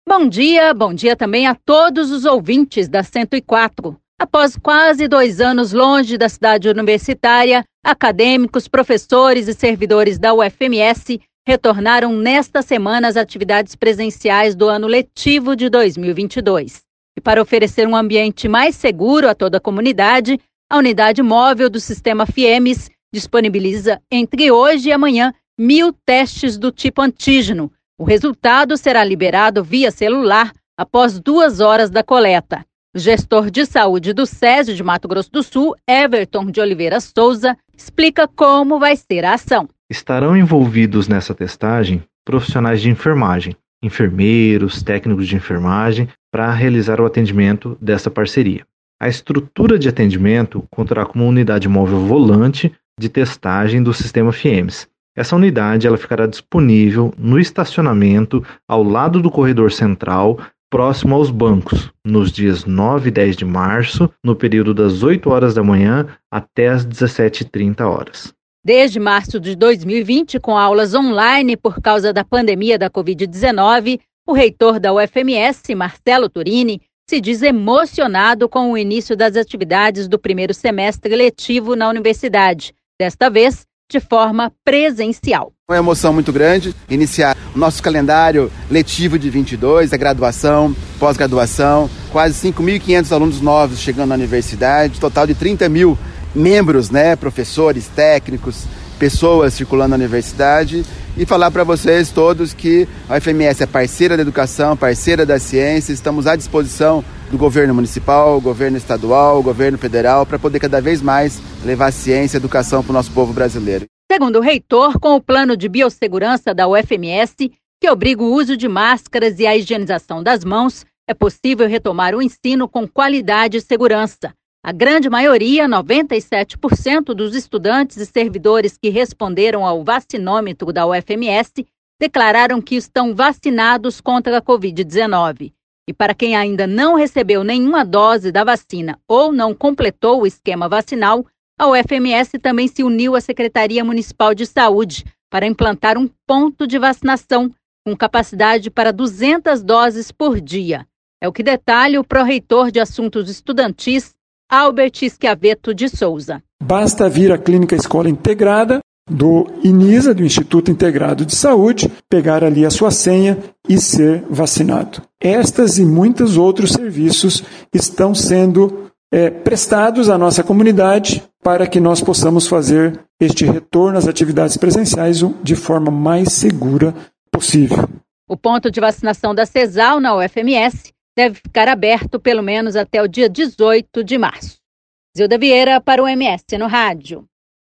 Bom dia também a todos os ouvintes da 104. Após quase 2 anos longe da cidade universitária, acadêmicos, professores e servidores da UFMS retornaram nesta semana às atividades presenciais do ano letivo de 2022. E para oferecer um ambiente mais seguro a toda a comunidade, a unidade móvel do sistema FIEMS disponibiliza entre hoje e amanhã 1.000 testes do tipo antígeno. O resultado será liberado via celular após 2 horas da coleta. O gestor de saúde do SESI de Mato Grosso do Sul, Everton de Oliveira Souza, explica como vai ser a ação. Estarão envolvidos nessa testagem profissionais de enfermagem, enfermeiros, técnicos de enfermagem, para realizar o atendimento dessa parceria. A estrutura de atendimento contará com uma unidade móvel volante de testagem do sistema FIEMS. Essa unidade ela ficará disponível no estacionamento ao lado do corredor central, próximo aos bancos, nos dias 9 e 10 de março, no período das 8 horas da manhã até as 17h30. Desde março de 2020, com aulas online por causa da pandemia da Covid-19, o reitor da UFMS, Marcelo Turini, se diz emocionado com o início das atividades do primeiro semestre letivo na universidade, desta vez de forma presencial. Uma emoção muito grande iniciar o nosso calendário letivo de 22, a graduação, pós-graduação, quase 5.500 alunos novos chegando na universidade, total de 30 mil membros, professores, técnicos, pessoas circulando na universidade, e falar para vocês todos que a UFMS é parceira da educação, parceira da ciência, estamos à disposição do governo municipal, governo estadual, governo federal, para poder cada vez mais levar ciência e educação para o nosso povo brasileiro. Segundo o reitor, com o plano de biossegurança da UFMS, que obriga o uso de máscaras e a higienização das mãos, é possível retomar o ensino com qualidade e segurança. A grande maioria, 97% dos estudantes e servidores que responderam ao vacinômetro da UFMS, declararam que estão vacinados contra a Covid-19. E para quem ainda não recebeu nenhuma dose da vacina ou não completou o esquema vacinal, a UFMS também se uniu à Secretaria Municipal de Saúde para implantar um ponto de vacinação com capacidade para 200 doses por dia. É o que detalha o pró-reitor de Assuntos Estudantis, Albert Schiavetto de Souza. Basta vir à Clínica Escola Integrada do INISA, do Instituto Integrado de Saúde, pegar ali a sua senha e ser vacinado. Estas e muitos outros serviços estão sendo prestados à nossa comunidade para que nós possamos fazer este retorno às atividades presenciais de forma mais segura possível. O ponto de vacinação da CESAL na UFMS deve ficar aberto pelo menos até o dia 18 de março. Zilda Vieira para o MS no Rádio.